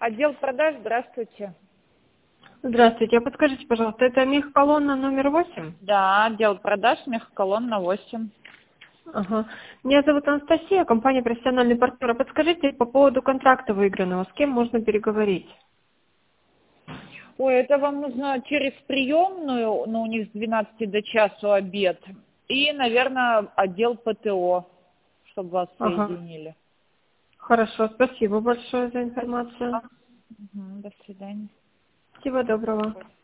Отдел продаж, здравствуйте. Здравствуйте, а подскажите, пожалуйста, это мехколонна номер 8? Да, отдел продаж, мехколонна 8. Ага. Меня зовут Анастасия, компания «Профессиональный партнер». А подскажите по поводу контракта выигранного, с кем можно переговорить? Ой, это вам нужно через приемную, но у них с 12 до часу обед. И, наверное, отдел ПТО, чтобы вас Ага. соединили. Хорошо, спасибо большое за информацию. До свидания. Всего доброго.